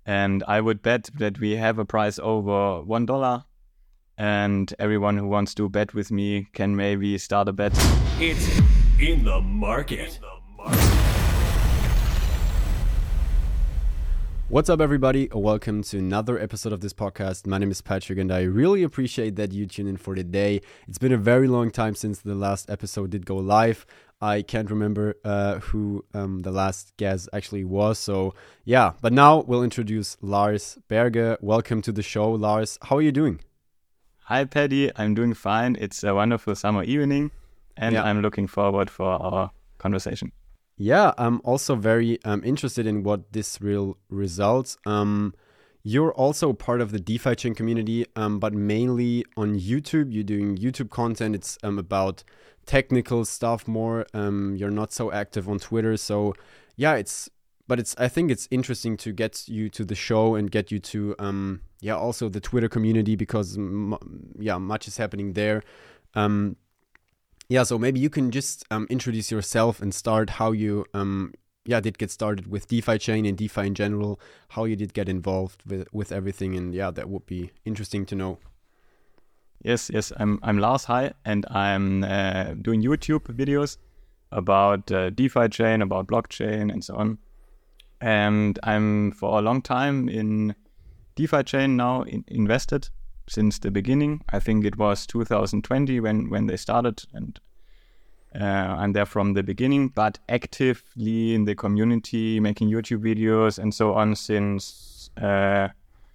And I would bet that we have a price over $1. And everyone who wants to bet with me can maybe start a bet. It's in the market. What's up, everybody? Welcome to another episode of this podcast. My name is Patrick, and I really appreciate that you tune in for today. It's been a very long time since the last episode did go live. I can't remember who the last guest actually was. So, yeah. But now we'll introduce Lars Berge. Welcome to the show, Lars. How are you doing? Hi, Paddy. I'm doing fine. It's a wonderful summer evening, and I'm looking forward for our conversation. Yeah, I'm also very interested in what this will result. You're also part of the DeFi chain community, but mainly on YouTube. You're doing YouTube content. It's about technical stuff more. You're not so active on Twitter. So yeah, I think it's interesting to get you to the show and get you to also the Twitter community, because much is happening there. So maybe you can just introduce yourself and start how you did get started with DeFi chain and DeFi in general, how you did get involved with everything, and that would be interesting to know. Yes, I'm Lars. Hi, and I'm doing YouTube videos about DeFi chain, about blockchain, and so on. And I'm for a long time in DeFi chain now invested. Since the beginning. I think it was 2020 when they started, and I'm there from the beginning, but actively in the community, making YouTube videos and so on since half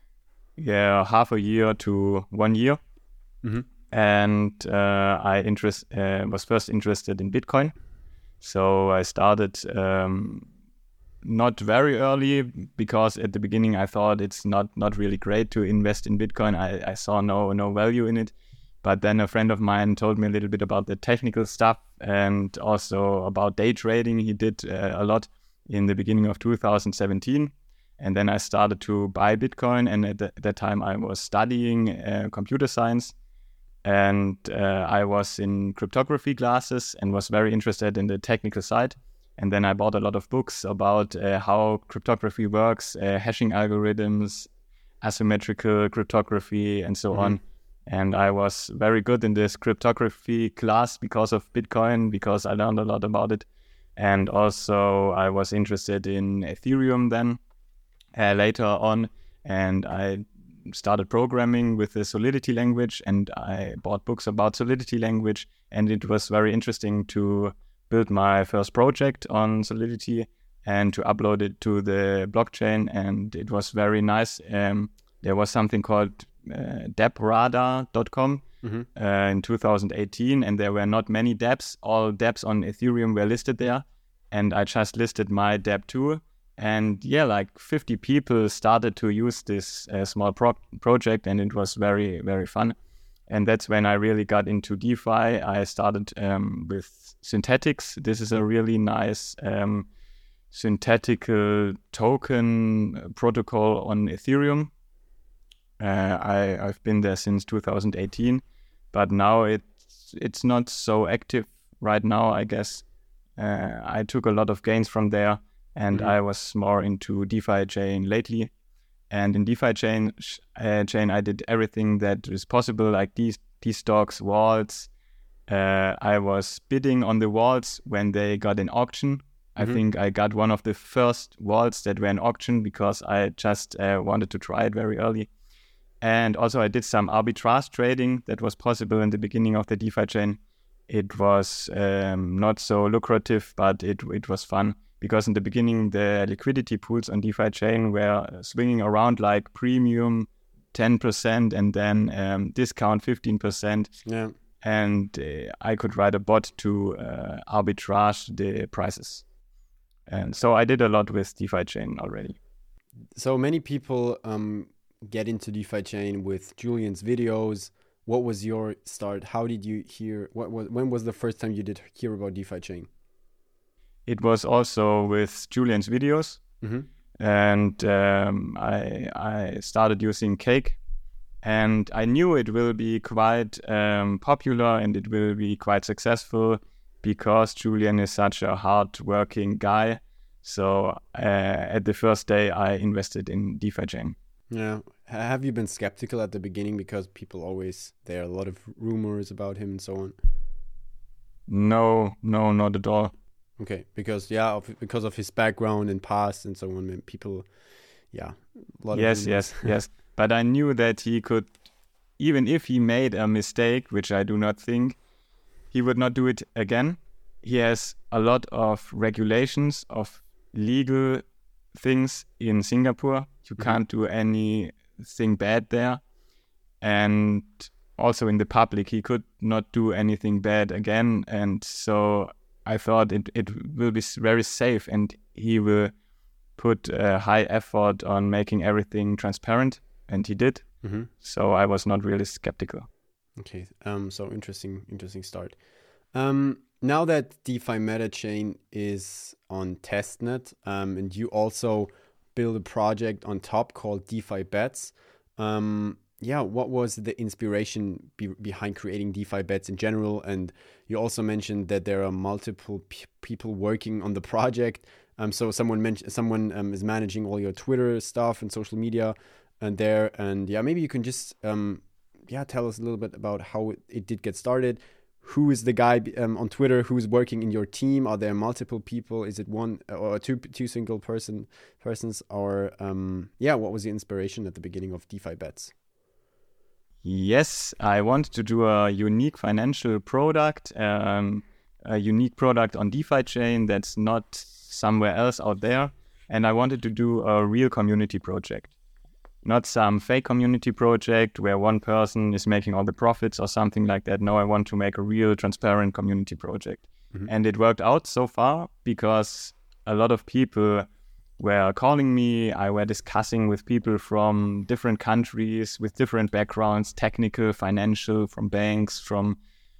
a year to 1 year. Mm-hmm. And I was first interested in Bitcoin, so I started not very early, because at the beginning I thought it's not really great to invest in Bitcoin. I saw no value in it. But then a friend of mine told me a little bit about the technical stuff and also about day trading. He did a lot in the beginning of 2017. And then I started to buy Bitcoin. And at that time I was studying computer science. And I was in cryptography classes and was very interested in the technical side. And then I bought a lot of books about how cryptography works, hashing algorithms, asymmetrical cryptography, and so on. And I was very good in this cryptography class because of Bitcoin, because I learned a lot about it. And also I was interested in Ethereum then later on. And I started programming with the Solidity language, and I bought books about Solidity language. And it was very interesting to built my first project on Solidity and to upload it to the blockchain, and it was very nice. There was something called dapprada.com in 2018, and there were not many dApps. All dApps on Ethereum were listed there, and I just listed my dApp too. And like 50 people started to use this small project, and it was very, very fun. And that's when I really got into DeFi. I started with Synthetix. This is a really nice synthetical token protocol on Ethereum. I've been there since 2018, but now it's not so active right now, I guess. I took a lot of gains from there, and I was more into DeFi chain lately. And in DeFi chain, I did everything that is possible, like these stocks, vaults. I was bidding on the vaults when they got in auction. I think I got one of the first vaults that were in auction because I just wanted to try it very early. And also I did some arbitrage trading that was possible in the beginning of the DeFi chain. It was not so lucrative, but it was fun. Because in the beginning, the liquidity pools on DeFi chain were swinging around like premium 10% and then discount 15%. Yeah. And I could write a bot to arbitrage the prices. And so I did a lot with DeFi chain already. So many people get into DeFi chain with Julian's videos. What was your start? How did you hear? When was the first time you did hear about DeFi chain? It was also with Julian's videos, and I started using Cake, and I knew it will be quite popular and it will be quite successful because Julian is such a hard-working guy. So at the first day, I invested in DeFi Chain. Yeah. Have you been skeptical at the beginning because there are a lot of rumors about him and so on? No, not at all. Okay, because of his background and past and so on, people, a lot of yes, rumors. yes. But I knew that he could, even if he made a mistake, which I do not think, he would not do it again. He has a lot of regulations of legal things in Singapore. You can't do anything bad there. And also in the public, he could not do anything bad again. And so I thought it will be very safe, and he will put a high effort on making everything transparent, and he did. Mm-hmm. So I was not really skeptical. Okay. So interesting start. Now that DeFi MetaChain is on testnet, and you also build a project on top called DeFi Bets, what was the inspiration behind creating DeFi Bets in general? And you also mentioned that there are multiple people working on the project. So someone is managing all your Twitter stuff and social media, and maybe you can just tell us a little bit about how it did get started. Who is the guy on Twitter who's working in your team? Are there multiple people? Is it one or two single persons? Or what was the inspiration at the beginning of DeFi Bets? Yes, I wanted to do a unique financial product, a unique product on DeFi chain that's not somewhere else out there. And I wanted to do a real community project. Not some fake community project where one person is making all the profits or something like that. No, I want to make a real transparent community project. Mm-hmm. And it worked out so far because a lot of people were calling me. I were discussing with people from different countries with different backgrounds, technical, financial, from banks, from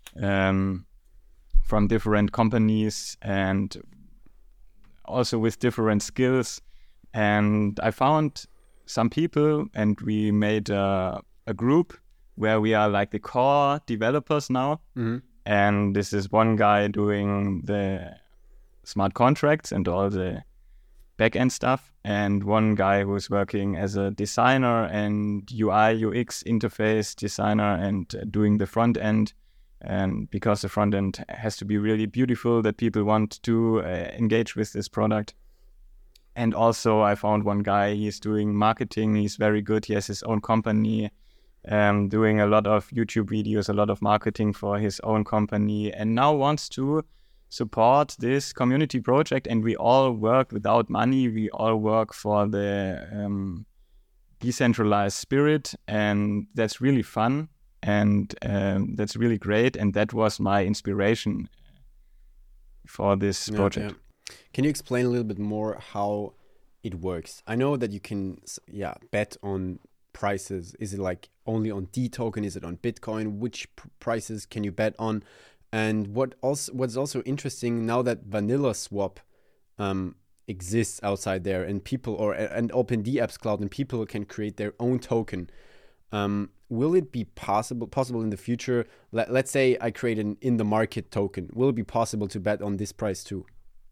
different companies, and also with different skills. And I found some people, and we made a group where we are like the core developers now. Mm-hmm. And this is one guy doing the smart contracts and all the back-end stuff, and one guy who's working as a designer and UI, UX interface designer and doing the front end. And because the front end has to be really beautiful, that people want to engage with this product. And also I found one guy, he's doing marketing, he's very good, he has his own company, doing a lot of YouTube videos, a lot of marketing for his own company, and now wants to support this community project. And we all work without money, we all work for the decentralized spirit, and that's really fun, and that's really great, and that was my inspiration for this project. Yeah. Can you explain a little bit more how it works? I know that you can bet on prices. Is it like only on D token? Is it on Bitcoin? Which prices can you bet on? And what's also interesting now that VanillaSwap exists outside there, and people and OpenDApps Cloud, and people can create their own token. Will it be possible in the future? Let's say I create an in the market token. Will it be possible to bet on this price too?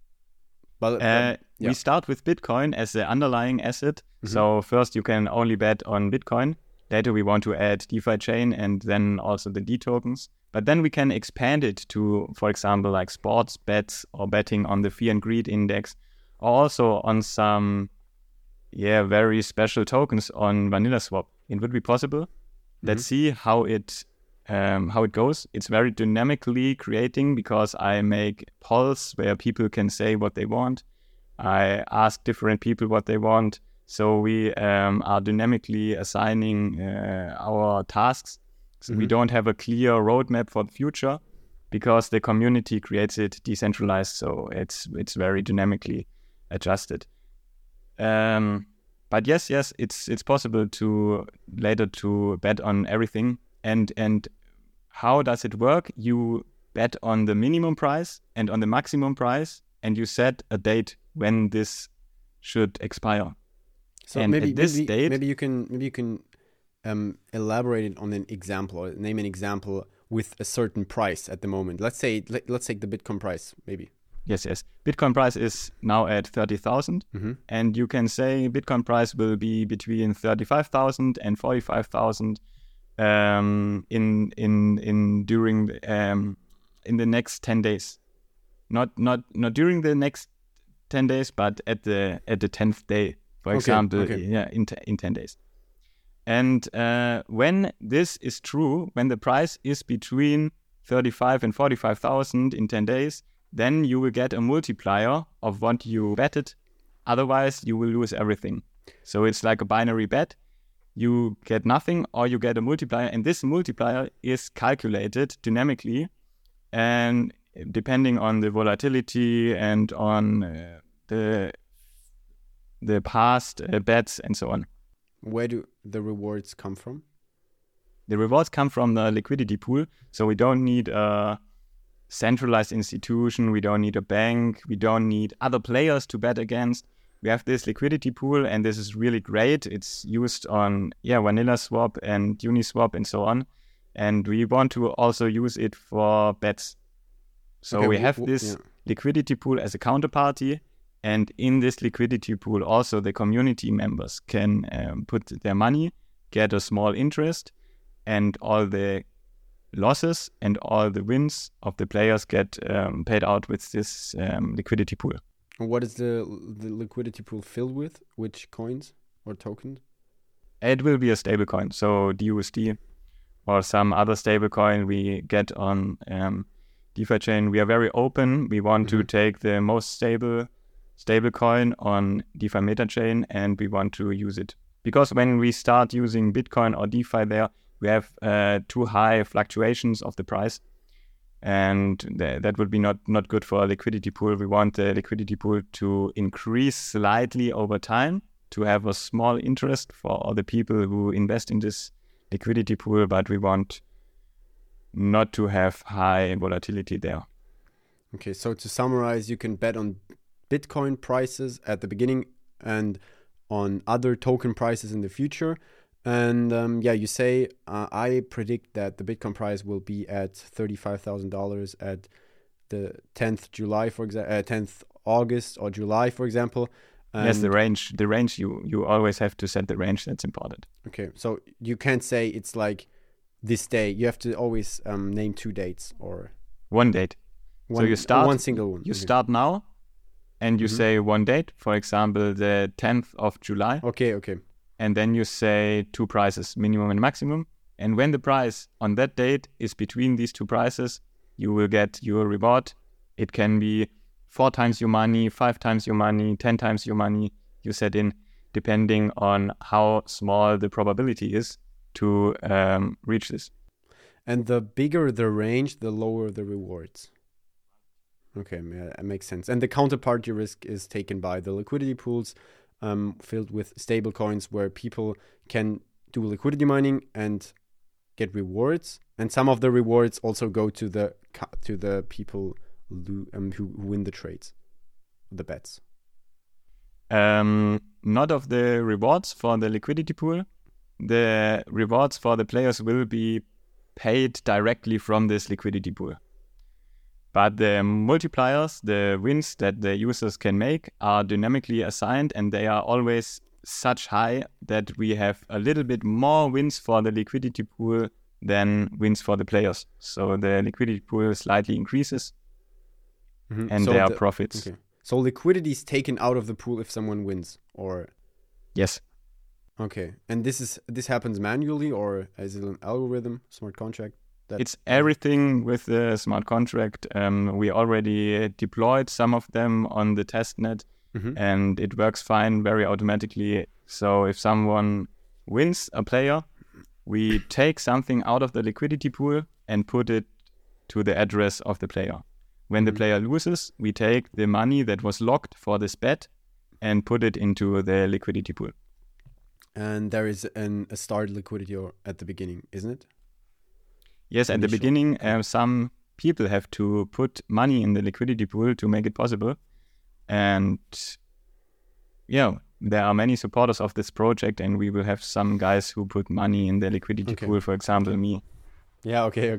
We start with Bitcoin as the underlying asset. Mm-hmm. So first you can only bet on Bitcoin. Later we want to add DeFi chain and then also the D tokens. But then we can expand it to, for example, like sports bets or betting on the Fear and Greed index, or also on some very special tokens on VanillaSwap. It would be possible. Mm-hmm. Let's see how it goes. It's very dynamically creating because I make polls where people can say what they want. I ask different people what they want. So we are dynamically assigning our tasks. So we don't have a clear roadmap for the future because the community creates it decentralized. So it's very dynamically adjusted. But yes, it's possible to later to bet on everything. And how does it work? You bet on the minimum price and on the maximum price, and you set a date when this should expire. So and maybe you can elaborate it on an example, or name an example with a certain price at the moment. Let's take the Bitcoin price, maybe. Yes. Bitcoin price is now at 30,000, and you can say Bitcoin price will be between 35,000 and 45,000 in the next 10 days. Not during the next 10 days, but at the 10th day, for example. Yeah, in 10 days. And when this is true, when the price is between 35 and 45,000 in 10 days, then you will get a multiplier of what you betted. Otherwise, you will lose everything. So it's like a binary bet. You get nothing or you get a multiplier. And this multiplier is calculated dynamically and depending on the volatility and on the past bets and so on. Where do the rewards come from? The rewards come from the liquidity pool. So we don't need a centralized institution. We don't need a bank. We don't need other players to bet against. We have this liquidity pool, and this is really great. It's used on VanillaSwap and Uniswap and so on. And we want to also use it for bets. So we have this liquidity pool as a counterparty. And in this liquidity pool, also the community members can put their money, get a small interest, and all the losses and all the wins of the players get paid out with this liquidity pool. What is the liquidity pool filled with? Which coins or tokens? It will be a stable coin, so DUSD or some other stable coin we get on DeFi chain. We are very open. We want to take the most stable coin on DeFi Meta chain, and we want to use it. Because when we start using Bitcoin or DeFi there, we have too high fluctuations of the price, and that would be not good for a liquidity pool. We want the liquidity pool to increase slightly over time, to have a small interest for all the people who invest in this liquidity pool, but we want not to have high volatility there. Okay, so to summarize, you can bet on Bitcoin prices at the beginning and on other token prices in the future. And you say, I predict that the Bitcoin price will be at $35,000 at the 10th July, for example, 10th August or July, for example. And yes, the range, you always have to set the range. That's important. Okay, so you can't say it's like this day. You have to always name 2 dates or one date. So you start one single one. You start now, and you say one date. For example, the 10th of July. Okay. And then you say 2 prices, minimum and maximum. And when the price on that date is between these 2 prices, you will get your reward. It can be 4 times your money, 5 times your money, 10 times your money you set in, depending on how small the probability is to reach this. And the bigger the range, the lower the rewards. Okay, yeah, that makes sense. And the counterparty risk is taken by the liquidity pools filled with stable coins where people can do liquidity mining and get rewards. And some of the rewards also go to the people who win the trades, the bets. Not of the rewards for the liquidity pool. The rewards for the players will be paid directly from this liquidity pool. But the multipliers, the wins that the users can make, are dynamically assigned, and they are always such high that we have a little bit more wins for the liquidity pool than wins for the players. So the liquidity pool slightly increases, and so there are profits. Okay. So liquidity is taken out of the pool if someone wins, or? Yes. Okay, and this happens manually, or is it an algorithm, smart contract? It's everything with the smart contract. We already deployed some of them on the testnet, and it works fine, very automatically. So if someone wins a player, we take something out of the liquidity pool and put it to the address of the player. When the player loses, we take the money that was locked for this bet and put it into the liquidity pool. And there is a start liquidity at the beginning, isn't it? Yes, at the beginning, some people have to put money in the liquidity pool to make it possible. And there are many supporters of this project, and we will have some guys who put money in the liquidity pool, for example, me. Yeah, okay.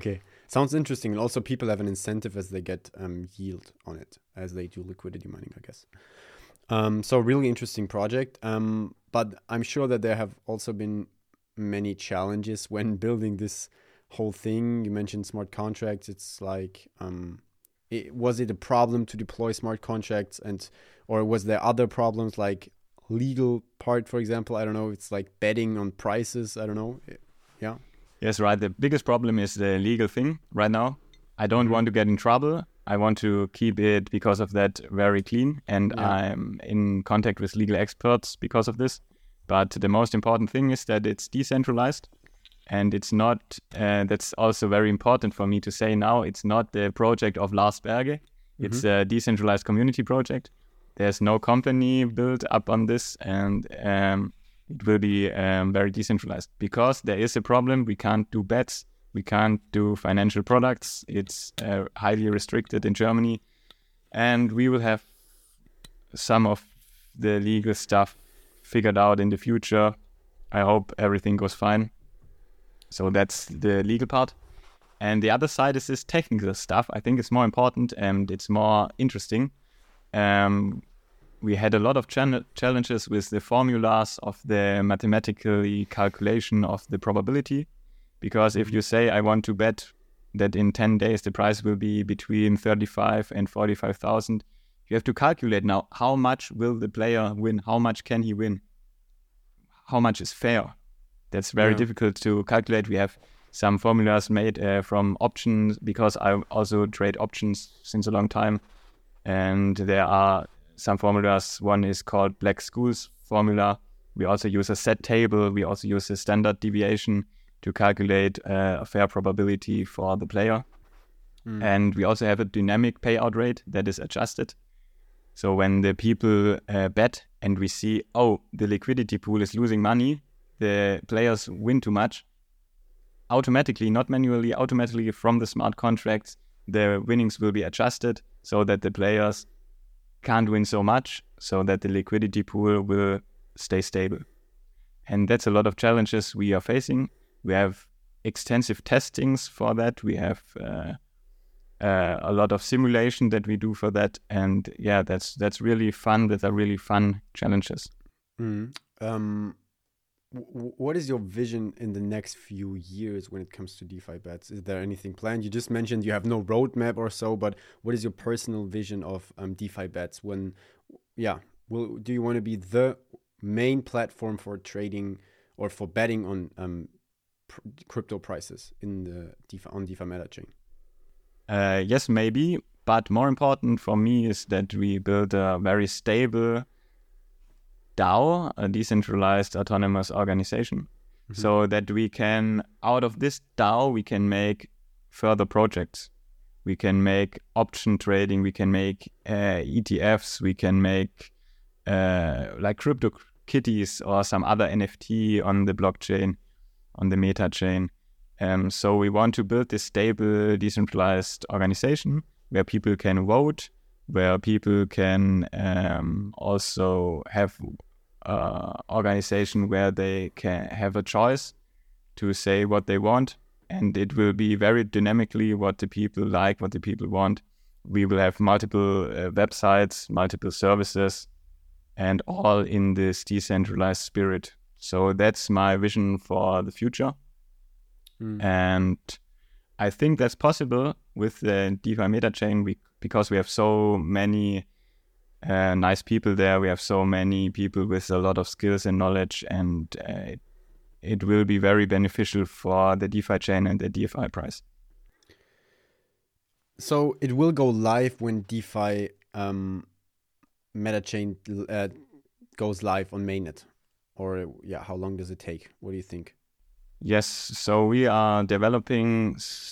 Sounds interesting. And also people have an incentive as they get yield on it, as they do liquidity mining, I guess. So really interesting project. But I'm sure that there have also been many challenges when building this whole thing. You mentioned smart contracts. It's like, was it a problem to deploy smart contracts, or was there other problems like legal part, for example? I don't know. It's like betting on prices. I don't know. Yeah. Yes, right. The biggest problem is the legal thing right now. I don't want to get in trouble. I want to keep it, because of that, very clean. And I'm in contact with legal experts because of this. But the most important thing is that it's decentralized. And it's not, that's also very important for me to say now, it's not the project of Lars Berge. It's a decentralized community project. There's no company built up on this, and it will be very decentralized, because there is a problem. We can't do bets. We can't do financial products. It's highly restricted in Germany. And we will have some of the legal stuff figured out in the future. I hope everything goes fine. So that's the legal part. And the other side is this technical stuff. I think it's more important and it's more interesting. We had a lot of challenges with the formulas of the mathematical calculation of the probability. Because if you say, I want to bet that in 10 days the price will be between 35 and 45,000, you have to calculate now, how much will the player win? How much can he win? How much is fair? That's very difficult to calculate. We have some formulas made from options, because I also trade options since a long time. And there are some formulas. One is called Black-Scholes formula. We also use a set table. We also use a standard deviation to calculate a fair probability for the player. And we also have a dynamic payout rate that is adjusted. So when the people bet and we see, oh, the liquidity pool is losing money, the players win too much, automatically, not manually, automatically from the smart contracts, the winnings will be adjusted so that the players can't win so much, so that the liquidity pool will stay stable. And that's a lot of challenges we are facing. We have extensive testings for that. We have a lot of simulation that we do for that. And yeah, that's really fun. That are really fun challenges. What is your vision in the next few years when it comes to DeFi bets? Is there anything planned? You just mentioned you have no roadmap or so, but what is your personal vision of DeFi bets? Do you want to be the main platform for trading or for betting on crypto prices in the DeFi Meta chain? Yes, maybe. But more important for me is that we build a very stable DAO, a decentralized autonomous organization, so that we can, out of this DAO, we can make further projects. We can make option trading, we can make ETFs, we can make like crypto kitties or some other NFT on the blockchain, on the Meta chain. So we want to build this stable, decentralized organization where people can vote, where people can also have organization where they can have a choice to say what they want, and it will be very dynamically what the people like, what the people want. We will have multiple websites, multiple services, and all in this decentralized spirit. So that's my vision for the future. And I think that's possible with the DeFi Meta chain because we have so many nice people there. We have so many people with a lot of skills and knowledge, and it will be very beneficial for the DeFi chain and the DeFi price. So it will go live when DeFi Meta chain goes live on mainnet, or how long does it take? What do you think? Yes, so we are developing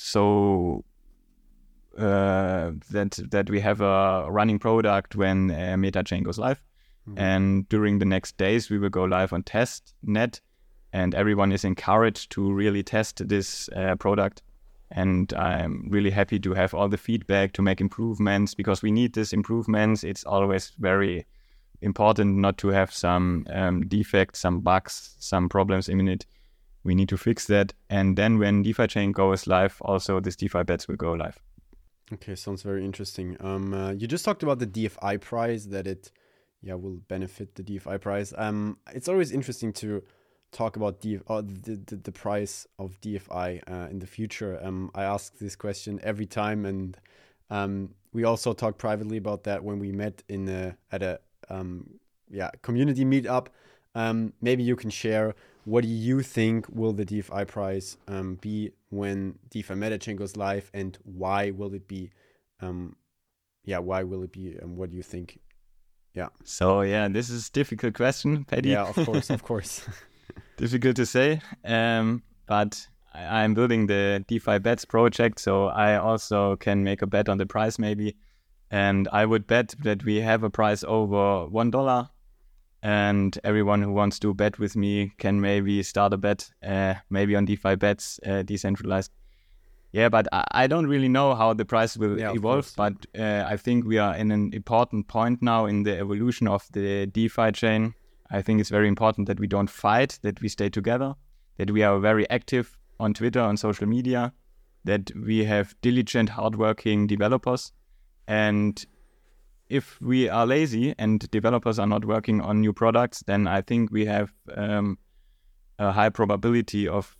that we have a running product when Meta chain goes live. And during the next days, we will go live on testnet, and everyone is encouraged to really test this product. And I'm really happy to have all the feedback to make improvements, because we need these improvements. It's always very important not to have some defects, some bugs, some problems in it. We need to fix that. And then when DeFi chain goes live, also this DeFi bets will go live. Okay, sounds very interesting. You just talked about the DFI prize, that it will benefit the DFI prize. It's always interesting to talk about the price of DFI in the future. I ask this question every time, and we also talked privately about that when we met at a community meetup. Maybe you can share, what do you think will the DFI prize be when DeFi MetaChain goes live, and why will it be? Why will it be? And what do you think? Yeah. So this is a difficult question, Paddy. Yeah, of course. Difficult to say, but I'm building the DeFi Bets project, so I also can make a bet on the price maybe. And I would bet that we have a price over $1, and everyone who wants to bet with me can maybe start a bet, maybe on DeFi Bets, decentralized. Yeah, but I don't really know how the price will evolve, but I think we are in an important point now in the evolution of the DeFi chain. I think it's very important that we don't fight, that we stay together, that we are very active on Twitter, on social media, that we have diligent, hardworking developers. And if we are lazy and developers are not working on new products, then I think we have a high probability of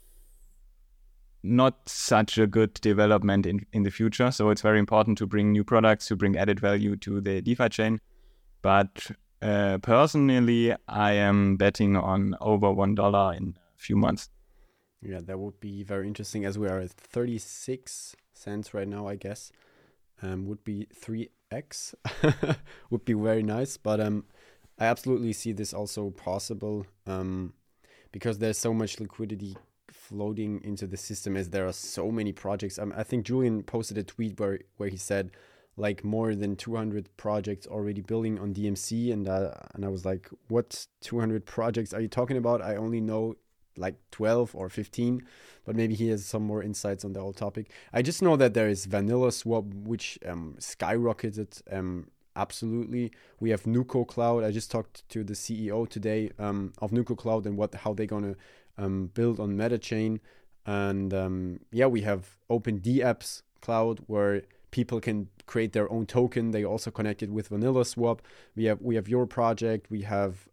not such a good development in the future. So it's very important to bring new products, to bring added value to the DeFi chain. But personally, I am betting on over $1 in a few months. Yeah, that would be very interesting, as we are at 36 cents right now, I guess. Would be 3x. Would be very nice. But I absolutely see this also possible, because there's so much liquidity floating into the system, as there are so many projects. I think Julian posted a tweet where he said, like, more than 200 projects already building on DMC, and I was like, what 200 projects are you talking about? I only know like 12 or 15, but maybe he has some more insights on the whole topic. I just know that there is Vanilla Swap, which skyrocketed absolutely. We have Nuco Cloud. I just talked to the CEO today of Nuco Cloud and how they're gonna build on MetaChain, and we have OpenDApps Cloud, where people can create their own token. They also connected with Vanilla Swap. We have your project. We have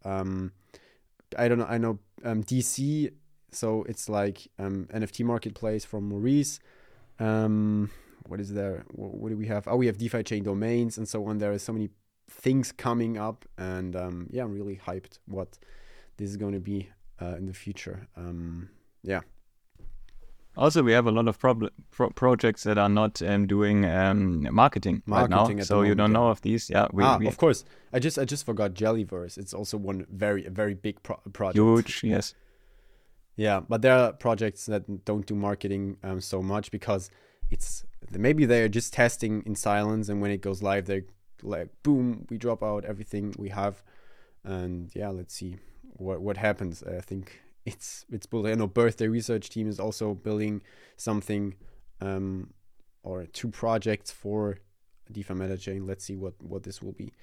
I know DC, so it's like NFT marketplace from Maurice. What is there? What do we have? Oh, we have DeFi chain domains and so on. There are so many things coming up, and I'm really hyped what this is going to be in the future. Also, we have a lot of projects that are not doing marketing right now, so you don't know of these. Yeah, of course. I just forgot Jellyverse. It's also one very big project. Huge, yes. Yeah, but there are projects that don't do marketing so much, because maybe they're just testing in silence, and when it goes live, they're like, boom, we drop out everything we have, and let's see what happens. I think it's built. I know Birthday Research Team is also building something, or two projects for DeFi MetaChain. Let's see what this will be.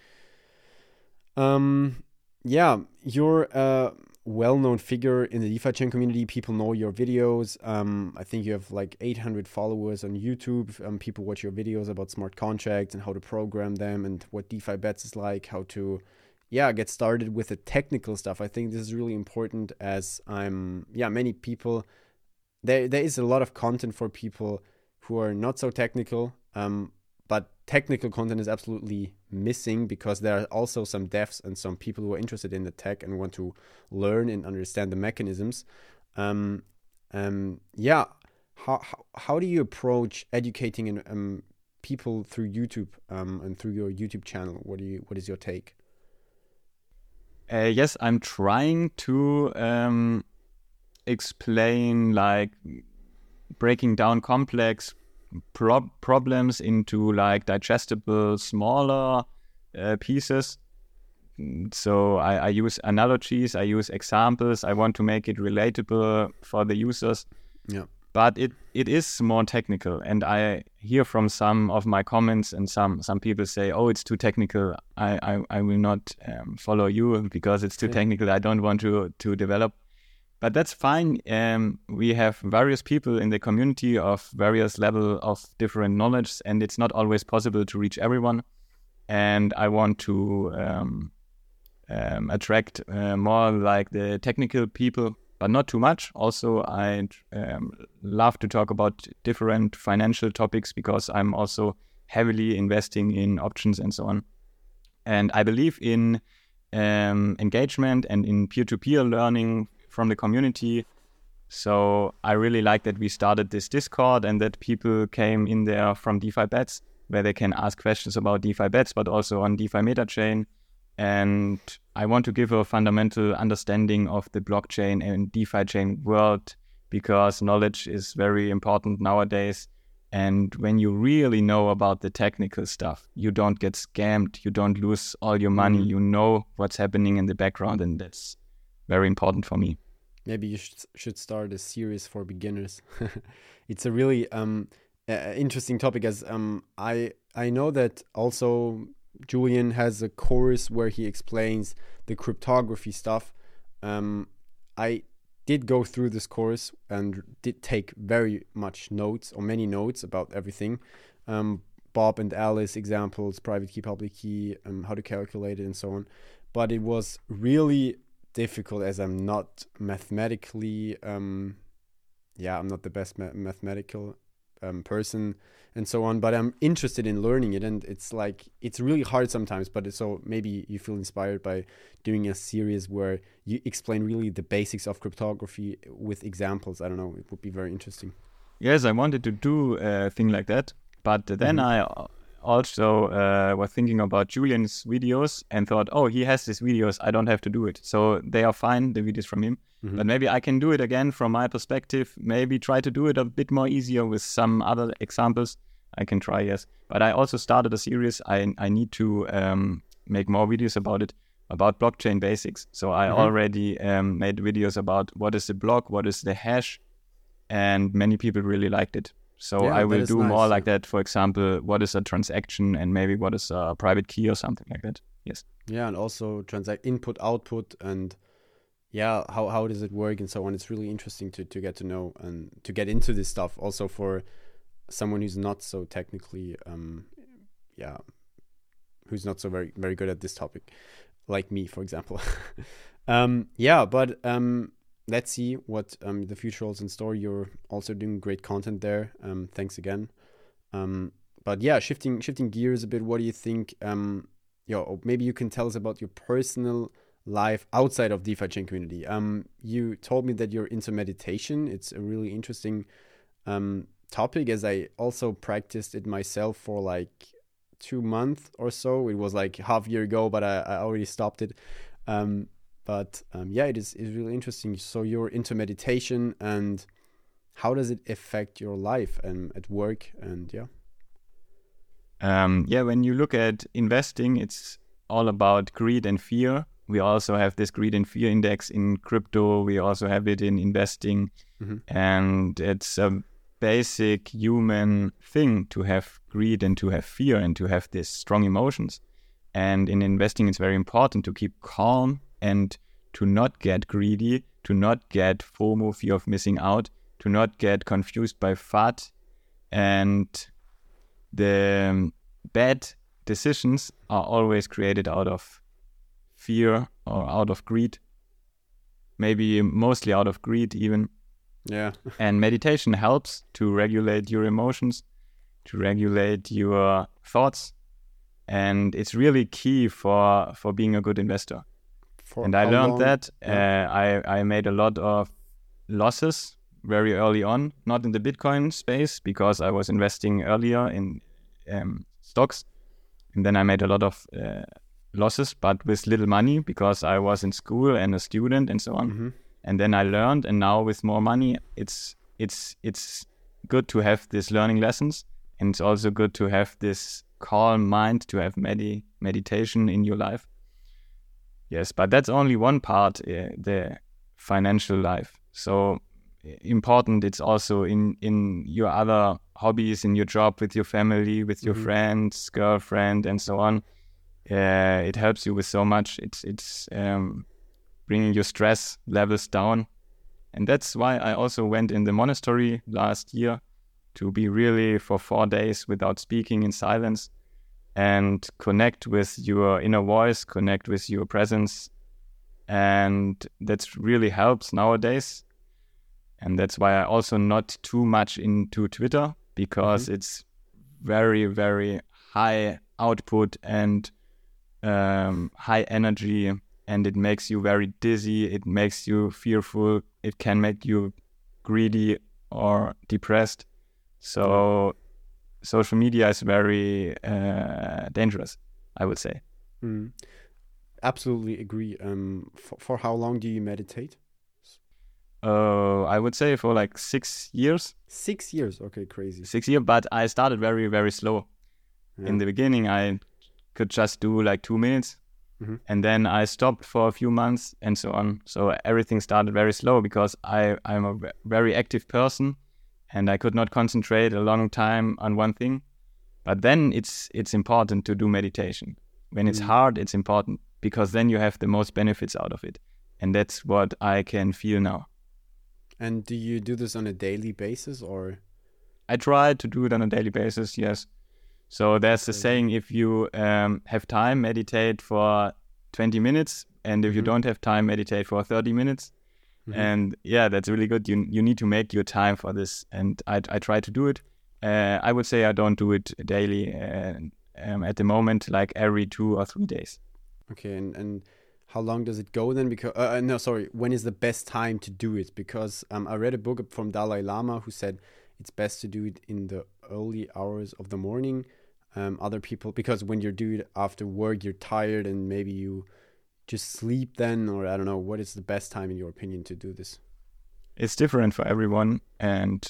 You're a well-known figure in the DeFi chain community. People know your videos. I think you have like 800 followers on YouTube. People watch your videos about smart contracts and how to program them, and what DeFi Bets is like, how to get started with the technical stuff. I think this is really important, as many people, there is a lot of content for people who are not so technical, but technical content is absolutely missing, because there are also some devs and some people who are interested in the tech and want to learn and understand the mechanisms. How do you approach educating people through YouTube and through your YouTube channel? What is your take? Yes, I'm trying to explain, like, breaking down complex problems into like digestible, smaller pieces. So I use analogies, I use examples. I want to make it relatable for the users. Yeah. But it is more technical, and I hear from some of my comments, and some people say, "Oh, it's too technical. I will not follow you because it's too technical. I don't want to develop." but that's fine. We have various people in the community of various level of different knowledge, and it's not always possible to reach everyone. And I want to attract more like the technical people, but not too much. Also, I love to talk about different financial topics because I'm also heavily investing in options and so on. And I believe in engagement and in peer-to-peer learning from the community. So I really like that we started this Discord and that people came in there from DeFi Bets, where they can ask questions about DeFi Bets, but also on DeFi MetaChain. And I want to give a fundamental understanding of the blockchain and DeFi chain world, because knowledge is very important nowadays. And when you really know about the technical stuff, you don't get scammed, you don't lose all your money, you know what's happening in the background, and that's very important for me. Maybe you should start a series for beginners. It's a really interesting topic, as I know that also Julian has a course where he explains the cryptography stuff. I did go through this course and did take very much notes, or many notes about everything. Bob and Alice examples, private key, public key, how to calculate it and so on. But it was really difficult, as I'm not mathematically, I'm not the best mathematical person and so on, but I'm interested in learning it, and it's really hard sometimes, but so maybe you feel inspired by doing a series where you explain really the basics of cryptography with examples. I don't know, it would be very interesting. Yes, I wanted to do a thing like that, but then I also was thinking about Julian's videos and thought, oh, he has these videos, I don't have to do it. So they are fine, the videos from him. But maybe I can do it again from my perspective, maybe try to do it a bit more easier with some other examples. I can try, yes. But I also started a series. I need to make more videos about it, about blockchain basics. So I already made videos about what is the block, what is the hash, and many people really liked it. So I will do more like that. For example, what is a transaction and maybe what is a private key or something like that. Yes. Yeah, and also input, output, and how does it work and so on. It's really interesting to get to know and to get into this stuff. Also for someone who's not so technically, who's not so very, very good at this topic, like me, for example. Let's see what the future holds in store. You're also doing great content there. Thanks again. But yeah, shifting gears a bit. What do you think? Maybe you can tell us about your personal life outside of DeFi Chain community. You told me that you're into meditation. It's a really interesting topic, as I also practiced it myself for like 2 months or so. It was like half a year ago, but I already stopped it. It is really interesting. So you're into meditation, and how does it affect your life and at work? And when you look at investing, it's all about greed and fear. We also have this greed and fear index in crypto. We also have it in investing. And it's a basic human thing to have greed and to have fear and to have these strong emotions. And in investing, it's very important to keep calm and to not get greedy, to not get FOMO, fear of missing out, to not get confused by FUD. And the bad decisions are always created out of fear or out of greed, maybe mostly out of greed even. Yeah. And meditation helps to regulate your emotions, to regulate your thoughts, and it's really key for being a good investor. And I learned that I made a lot of losses very early on, not in the Bitcoin space because I was investing earlier in stocks, and then I made a lot of losses, but with little money because I was in school and a student and so on. And then I learned, and now with more money, it's good to have these learning lessons, and it's also good to have this calm mind, to have meditation in your life. Yes, but that's only one part, the financial life. So important, it's also in your other hobbies, in your job, with your family, with your friends, girlfriend, and so on. It helps you with so much. It's bringing your stress levels down, And that's why I also went in the monastery last year, to be really for 4 days without speaking, in silence, and connect with your inner voice, connect with your presence. And that really helps nowadays. And that's why I also not too much into Twitter, because it's very, very high output and high energy, and it makes you very dizzy, it makes you fearful, it can make you greedy or depressed. So social media is very dangerous, I would say. Absolutely agree. For how long do you meditate? I would say for like 6 years. 6 years, okay, crazy. 6 years, but I started very, very slow. In the beginning, I could just do like 2 minutes, and then I stopped for a few months and so on. So everything started very slow, because I'm a very active person, and I could not concentrate a long time on one thing. But then it's important to do meditation. When it's hard, it's important, because then you have the most benefits out of it. And that's what I can feel now. And do you do this on a daily basis, or? I try to do it on a daily basis, yes. So there's the saying, if you have time, meditate for 20 minutes. And if you don't have time, meditate for 30 minutes. And yeah, that's really good. You need to make your time for this. And I try to do it. I would say I don't do it daily at the moment, like every 2 or 3 days. Okay, and how long does it go then? Because when is the best time to do it? Because I read a book from Dalai Lama who said it's best to do it in the early hours of the morning. Other people, because when you do it after work, you're tired and maybe you just sleep then, or I don't know. What is the best time in your opinion to do this? It's different for everyone, and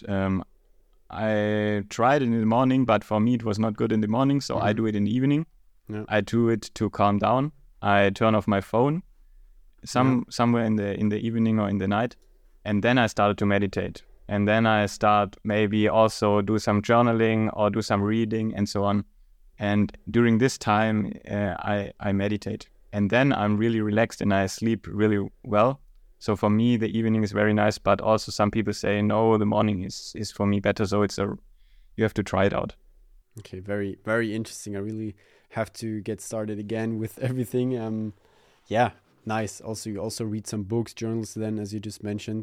I tried it in the morning, but for me it was not good in the morning, so I do it in the evening. Yeah. I do it to calm down. I turn off my phone somewhere in the evening or in the night, and then I started to meditate. And then I start maybe also do some journaling or do some reading and so on. And during this time, I meditate. And then I'm really relaxed and I sleep really well. So for me, the evening is very nice. But also some people say, no, the morning is for me better. So you have to try it out. Okay, very, very interesting. I really have to get started again with everything. Yeah, nice. Also, you also read some books, journals then, as you just mentioned.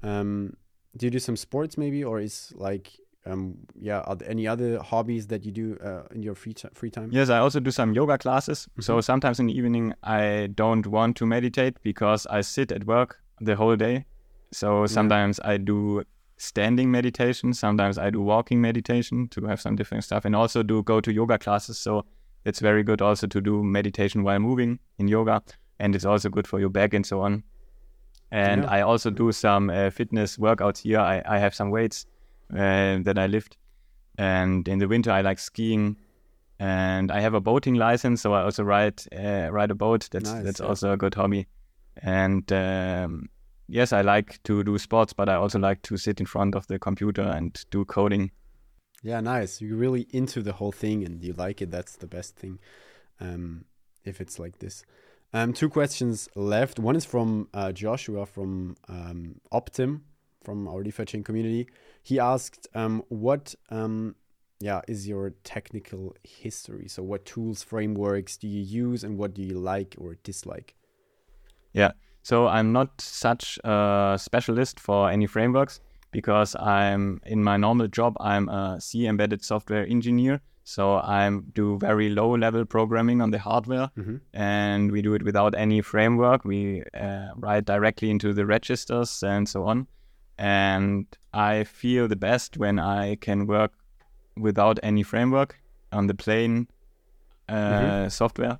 Do you do some sports maybe, or is like, are there any other hobbies that you do in your free time? Yes, I also do some yoga classes. So sometimes in the evening, I don't want to meditate because I sit at work the whole day. So sometimes I do standing meditation. Sometimes I do walking meditation to have some different stuff, and also go to yoga classes. So it's very good also to do meditation while moving in yoga. And it's also good for your back and so on. And I also do some fitness workouts here. I have some weights that I lift. And in the winter, I like skiing. And I have a boating license, so I also ride a boat. That's also a good hobby. And yes, I like to do sports, but I also like to sit in front of the computer and do coding. Yeah, nice. You're really into the whole thing and you like it. That's the best thing, if it's like this. 2 questions left. One is from Joshua from Optim, from our DeFi Chain community. He asked, what is your technical history? So what tools, frameworks do you use, and what do you like or dislike? Yeah, so I'm not such a specialist for any frameworks, because I'm in my normal job, I'm a C embedded software engineer. So I do very low-level programming on the hardware, and we do it without any framework. We write directly into the registers and so on. And I feel the best when I can work without any framework on the plain software.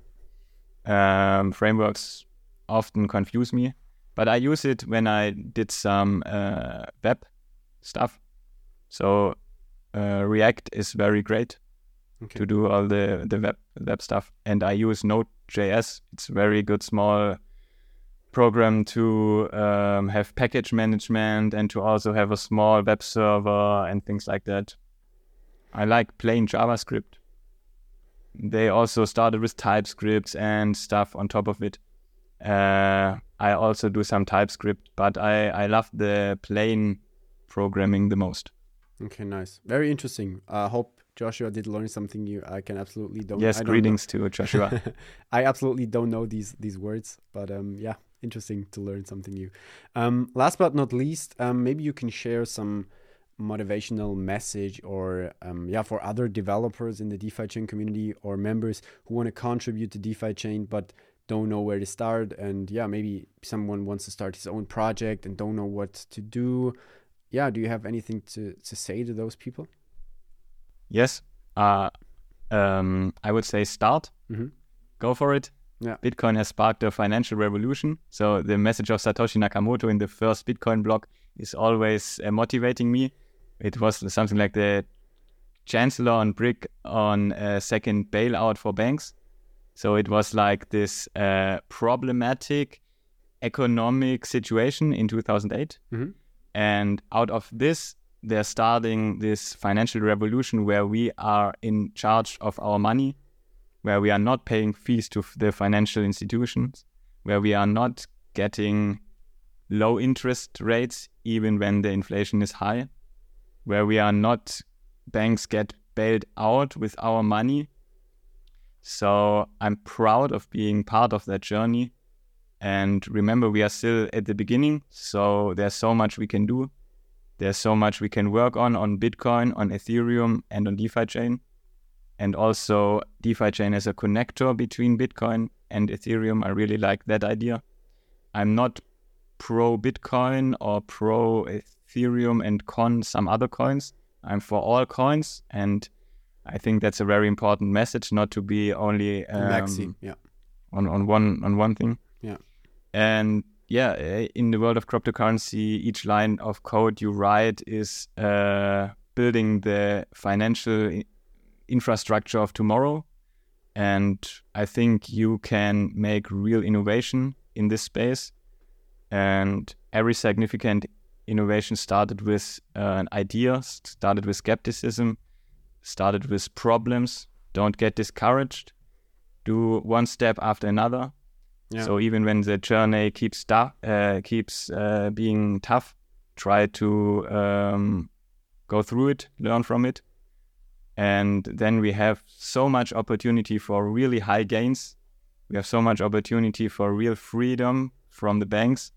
Frameworks often confuse me, but I use it when I did some web stuff. So React is very great. To do all the web stuff. And I use Node.js. It's a very good small program to have package management and to also have a small web server and things like that. I like plain JavaScript. They also started with TypeScript and stuff on top of it. I also do some TypeScript, but I love the plain programming the most. Okay, nice. Very interesting. I hope Joshua did learn something new. I can absolutely don't. Yes, greetings to Joshua. I absolutely don't know these words, but yeah, interesting to learn something new. Last but not least, maybe you can share some motivational message or for other developers in the DeFi chain community or members who want to contribute to DeFi chain but don't know where to start, and maybe someone wants to start his own project and don't know what to do. Do you have anything to say to those people? Yes. I would say start. Mm-hmm. Go for it. Yeah. Bitcoin has sparked a financial revolution. So the message of Satoshi Nakamoto in the first Bitcoin block is always motivating me. It was something like the chancellor on BRIC on a second bailout for banks. So it was like this problematic economic situation in 2008. Mm-hmm. And out of this, they're starting this financial revolution where we are in charge of our money, where we are not paying fees to the financial institutions, where we are not getting low interest rates even when the inflation is high, where we are not, banks get bailed out with our money. So I'm proud of being part of that journey. And remember, we are still at the beginning, so there's so much we can do. There's so much we can work on Bitcoin, on Ethereum, and on DeFi chain. And also, DeFi chain as a connector between Bitcoin and Ethereum. I really like that idea. I'm not pro Bitcoin or pro Ethereum and con some other coins. I'm for all coins, and I think that's a very important message, not to be only Maxi, on one thing. Yeah. And in the world of cryptocurrency, each line of code you write is building the financial infrastructure of tomorrow. And I think you can make real innovation in this space. And every significant innovation started with an idea, started with skepticism, started with problems. Don't get discouraged. Do one step after another. Yeah. So even when the journey keeps being tough, try to go through it, learn from it. And then we have so much opportunity for really high gains. We have so much opportunity for real freedom from the banks.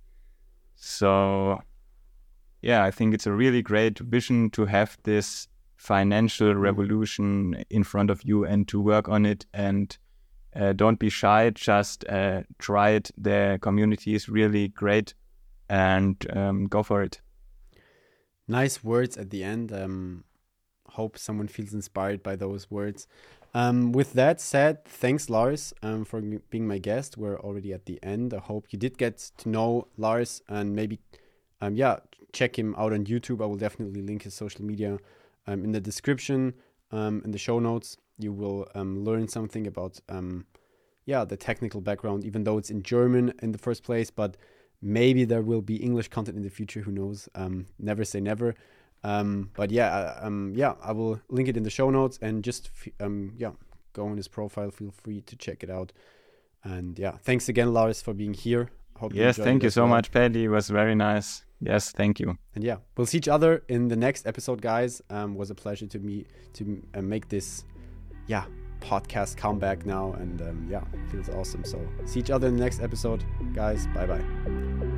So, I think it's a really great vision to have this financial revolution in front of you and to work on it. And don't be shy, just try it. The community is really great, and go for it. Nice words at the end. Hope someone feels inspired by those words. With that said, thanks, Lars, for being my guest. We're already at the end. I hope you did get to know Lars, and maybe, check him out on YouTube. I will definitely link his social media in the description, in the show notes. You will learn something about the technical background, even though it's in German in the first place, but maybe there will be English content in the future, who knows. Never say never. I will link it in the show notes, and just go on his profile. Feel free to check it out. And thanks again, Lars, for being here. Hope yes, thank you so much, Paddy. It was very nice. Yes, thank you. And we'll see each other in the next episode, guys. Was a pleasure to make this podcast comeback now, and feels awesome. So see each other in the next episode, guys. Bye bye.